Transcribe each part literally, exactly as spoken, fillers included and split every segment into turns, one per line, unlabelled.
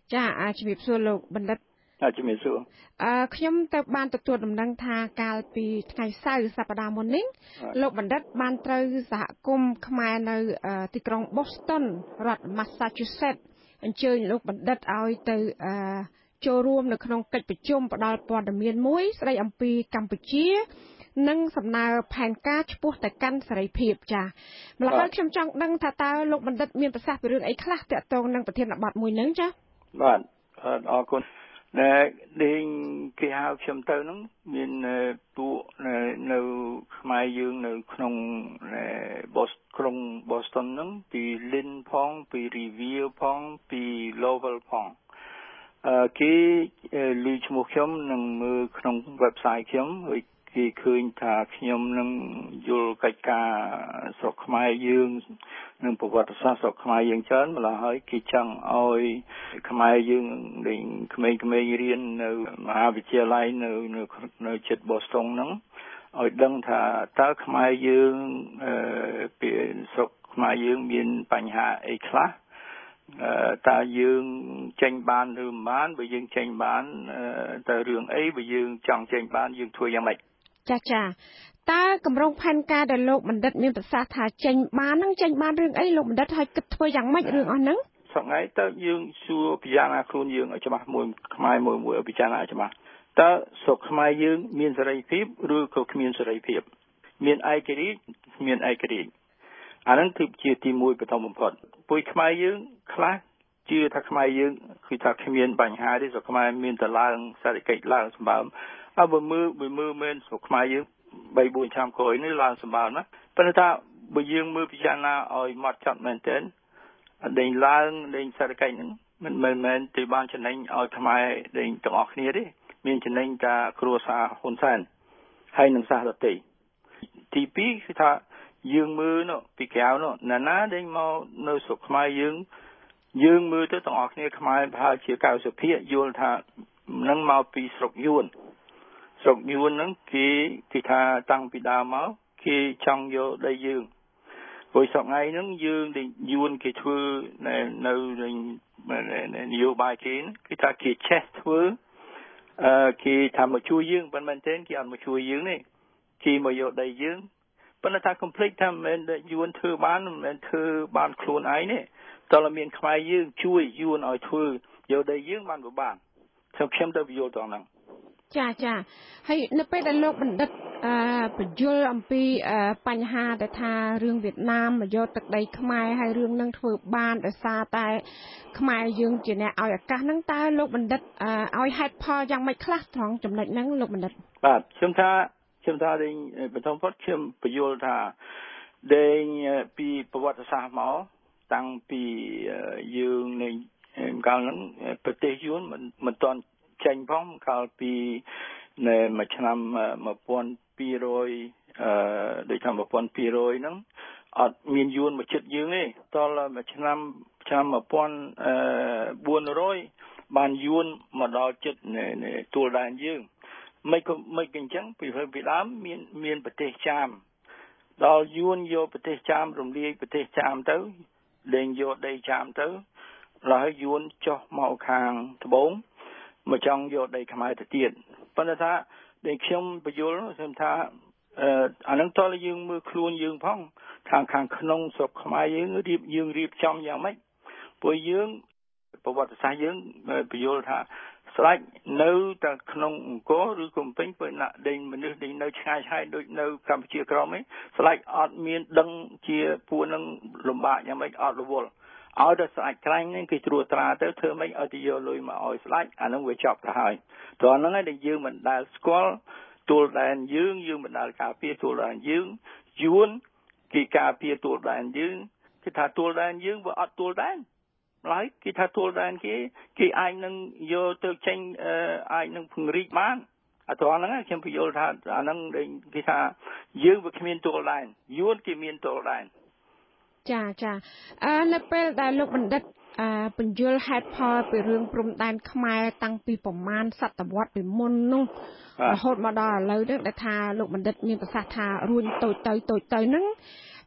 ចាអាជីវសួរលោកបណ្ឌិត
អាជីវសួរ
អឺខ្ញុំទៅបានទទួលដំណឹងថាកាលពីថ្ងៃសៅរ៍សប្តាហ៍មុននេះលោកបណ្ឌិតបានត្រូវសហគមន៍ខ្មែរនៅទីក្រុង Boston រដ្ឋ Massachusetts អញ្ជើញលោកបណ្ឌិតឲ្យទៅអឺចូលរួមនៅក្នុងកិច្ចប្រជុំផ្ដល់ព័ត៌មានមួយស្ដីអំពីកម្ពុជានិងសំណើផែនការឆ្ពោះទៅកាន់សេរីភាពចាម្ល៉េះហើយខ្ញុំចង់ដឹងថាតើលោកបណ្ឌិតមានប្រសាសន៍ពីរឿងអីខ្លះទាក់ទងនឹងប្រធានបទមួយហ្នឹងចា
បាទអរគុណដែលដេញគេហៅខ្ញុំទៅហ្នឹងមានពួកនៅខ្មែរយើងនៅក្នុងបូស្ក្រុង Boston ហ្នឹងពី Lynn ផងពី Revere ផងពី Lowell ផងអឺគេលឺឈ្មោះខ្ញុំនឹងមើលក្នុង website ខ្ញុំហើយគេឃើញថាខ្ញុំនឹងយល់កិច្ចការស្រុកខ្មែរយើងនិងប្រវត្តិសាស្ត្រស្រុកខ្មែរយើងច្រើនម្ល៉េះហើយគេចង់ឲ្យខ្មែរយើងដែលក្មេងៗរៀននៅមហាវិទ្យាល័យនៅនៅជិត Boston ហ្នឹងឲ្យដឹងថាតើខ្មែរយើងអឺពីស្រុកខ្មែរយើងមានបញ្ហាអីខ្លះអឺតើយើងចេញបានឬមិនបានបើយើងចេញបានតើរឿងអីបើយើងចង់ចេញបានយើងធ្វើយ៉ាងម៉េច
ចាចាតើកម្រងផែនការដែលលោកបណ្ឌិតមានប្រសាសន៍ថាចេញបានហ្នឹងចេញបានរឿងអីលោកបណ្ឌិតឲ្យគិតធ្វើយ៉ាងម៉េចរឿងអស់ហ្នឹង
សប្ងៃតើយើងសួរពិចារណាខ្លួនយើងឲ្យច្បាស់មួយខ្មែរមួយមួយពិចារណាច្បាស់តើស្រុកខ្មែរយើងមានសេរីភាពឬក៏គ្មានសេរីភាពមានឯករាជ្យគ្មានឯករាជ្យអាហ្នឹងគឺជាទីមួយបឋមបំផុតពុយខ្មែរយើងខ្លះជឿថាខ្មែរយើងគឺថាគ្មានបញ្ហាទេស្រុកខ្មែរមានតឡើងសេដ្ឋកិច្ចឡើងសម្បើមអើបើមើលបើមើលមែនស្រុកខ្មែរយើងបីបួនឆ្នាំក្រោយនេះឡើងសម្បើមណាប៉ុន្តែថាបើយើងមើលពិចារណាឲ្យម៉ត់ចត់មែនទែនដេញឡើងដេញសេដ្ឋកិច្ចហ្នឹងមិនមែនមែនទេបានចំណេញឲ្យខ្មែរដេញទាំងអស់គ្នាទេមានចំណេញតែគ្រួសារហ៊ុនសែនហើយនឹងសាសដទៃទីពីរគឺថាយើងមើលនោះពីក្រៅនោះណាណាដេញមកនៅស្រុកខ្មែរយើងយើងមើលទៅទាំងអស់គ្នាខ្មែរប្រហែលជា 九十 ភាគយល់ថានឹងមកពីស្រុកយួនស្រុកយួនហ្នឹងគេគេថាតាំងពីដើមមកគេចង់យកដីយើងព្រោះសប្ងៃហ្នឹងយើងយួនគេធ្វើនៅនៅនយោបាយគេគេថាគេចេះធ្វើអឺគេថាមកជួយយើងប៉ុន្តែមែនទេគេអត់មកជួយយើងទេគេមកយកដីយើងប៉ុន្តែថា complete ថាមិនមែនយួនធ្វើបានមិនមែនធ្វើបានខ្លួនឯងទេតើមានខ្មែរយើងជួយយួនឲ្យធ្វើយកដីយើងបានប្របានខ្ញុំខ្ញុំទៅយល់ត្រង់ហ្នឹង
ចាចាហើយនៅពេលដែលលោកបណ្ឌិតអឺបញ្យល់អំពីបញ្ហាដែលថារឿងវៀតណាមមកយកទឹកដីខ្មែរហើយរឿងនឹងធ្វើបានដោយសារតែខ្មែរយើងជាអ្នកឲ្យឱកាសហ្នឹងតើលោកបណ្ឌិតឲ្យហេតុផលយ៉ាងម៉េចខ្លះត្រង់ចំណុចហ្នឹងលោកបណ្ឌិត
បាទខ្ញុំថាខ្ញុំថាដេញបឋមពុតខ្ញុំបញ្យល់ថាដេញពីប្រវត្តិសាស្ត្រមកតាំងពីយើងនៃកាលហ្នឹងប្រទេសយួនមិនមិនទាន់ចេញផងកាលពីនៅមួយឆ្នាំtwelve hundredអឺដូចថាtwelve hundredហ្នឹងអត់មានយួនមកជិតយើងទេតលមួយឆ្នាំឆ្នាំfour hundredបានយួនមកដល់ជិតទួលដែនយើងមិនក៏មិនអញ្ចឹងពីពីដើមមានមានប្រទេសចាមដល់យួនយកប្រទេសចាមរំលាយប្រទេសចាមទៅលេងយកដីចាមទៅហើយយួនចុះមកខាងត្បូងមកចង់យកដីខ្មែរទៅទៀតប៉ុន្តែថាដែលខ្ញុំបញ្យល់ខ្ញុំថាអឺអានឹងតើយើងមើលខ្លួនយើងផងខាងខាងក្នុងស្រុកខ្មែរយើងរៀបយើងរៀបចំយ៉ាងម៉េចព្រោះយើងប្រវត្តិសាស្ត្រយើងបញ្យល់ថាស្ដេចនៅតែក្នុងអង្គរឬកំពេញពេលណាដេញមនុស្សដេញនៅឆ្ងាយឆ្ងាយដូចនៅកម្ពុជាក្រមឯងស្ដេចអត់មានដឹងជាពួកនឹងលំបាកយ៉ាងម៉េចអត់រវល់ឲ្យតែស្ដេចក្រាញ់ហ្នឹងគេត្រួតត្រាទៅធ្វើម៉េចឲ្យទៅយកលុយមកឲ្យស្ដេចអាហ្នឹងវាចប់ទៅហើយព្រោះហ្នឹងឯងដែលយើងមិនដែលស្គាល់ទួលដែនយើងយើងមិនដែលការពារទួលដែនយើងយួនគេការពារទួលដែនយើងគេថាទួលដែនយើងវាអត់ទួលដែនហើយគេថាទួលដែនគេគេអាចនឹងយកទៅចេញអាចនឹងពង្រីកបានអត់ត្រង់ហ្នឹងខ្ញុំពយល់ថាអាហ្នឹងគេថាយើងវាគ្មានទួលដែនយួនគេមានទួលដែន
ចាចាអឺនៅពេលដែលលោកបណ្ឌិតអឺបញ្យល់ហេតុផលពីរឿងព្រំដែនខ្មែរតាំងពីប្រមាណសតវត្សពីមុននោះរហូតមកដល់ឥឡូវនេះដែលថាលោកបណ្ឌិតមានប្រសាសន៍ថារួញតូចទៅតូចទៅហ្នឹង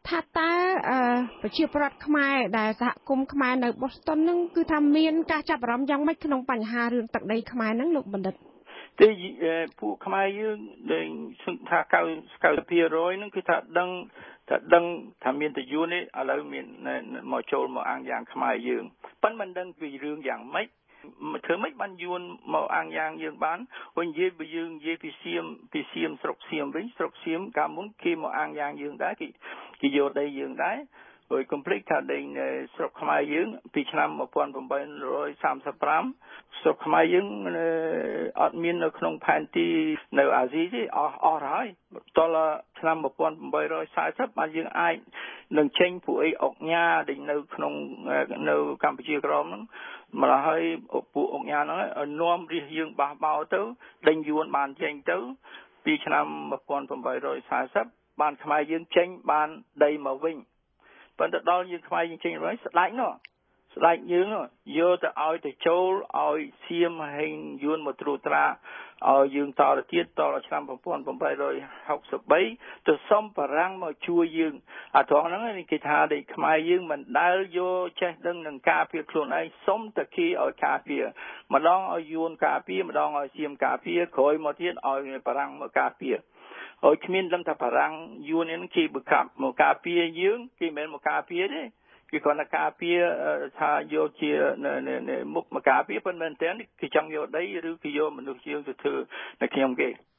ថាតើប្រជាប្រដ្ឋខ្មែរដែលសហគមន៍ខ្មែរនៅ Boston ហ្នឹងគឺថាមានការចាប់អារម្មណ៍យ៉ាងម៉េចក្នុងបញ្ហារឿងទឹកដីខ្មែរហ្នឹងលោកបណ្ឌិត
ទីពួកខ្មែរយើងដែលថា90%ហ្នឹងគឺថាដឹងថាដឹងថាមានតយួននេះឥឡូវមានមកចូលមកអាងយ៉ាងខ្មែរយើងប៉ុន្តែមិនដឹងពីរឿងយ៉ាងម៉េចធ្វើម៉េចបានយួនមកអាងយ៉ាងយើងបានវិញនិយាយបើយើងនិយាយពីសៀមពីសៀមស្រុកសៀមវិញស្រុកសៀមកាលមុនគេមកអាងយ៉ាងយើងដែរគេគេយកដីយើងដែរហើយកុំភ្លេចថាដីស្រុកខ្មែរយើងពីឆ្នាំmột nghìn tám trăm ba mươi lămស្រុកខ្មែរយើងអត់មាននៅក្នុងផែនទីនៅអាស៊ីទេអស់អស់ហើយតលឆ្នាំmột nghìn tám trăm bốn mươiបានយើងអាចនឹងចេញពួកអីអុកញ៉ាដែលនៅក្នុងនៅកម្ពុជាក្រមហ្នឹងម្ល៉េះហើយពួកអុកញ៉ាហ្នឹងឲ្យនាំរាជយើងបះបោទៅដេញយួនបានចេញទៅពីឆ្នាំmột nghìn tám trăm bốn mươiបានខ្មែរយើងចេញបានដីមកវិញប៉ុន្តែដល់យើងខ្មែរយើងចេញវិញស្ដាច់នោះស្ដេចយើងយកទៅឲ្យទៅចូលឲ្យសៀមហេងយួនមកត្រួតត្រាឲ្យយើងតទៅទៀតតដល់ឆ្នាំmột nghìn tám trăm sáu mươi baទៅសុំបារាំងមកជួយយើងអាត្រង់ហ្នឹងគេថាដែលខ្មែរយើងមិនដែលយកចេះដឹងនឹងការពារខ្លួនឯងសុំតែគេឲ្យការពារម្ដងឲ្យយួនការពារម្ដងឲ្យសៀមការពារក្រោយមកទៀតឲ្យបារាំងមកការពារឲ្យគ្មានដឹងថាបារាំងយួននេះគេបកាប់មកការពារយើងគេមិនមែនមកការពារទេគេគាត់ថាការពារថាយកជាមុខមកការពារប៉ុន្តែមែនតើគេចង់យកដីឬគេយកមនុស្សយើងទៅធ្វើនៅខ្ញុំគេ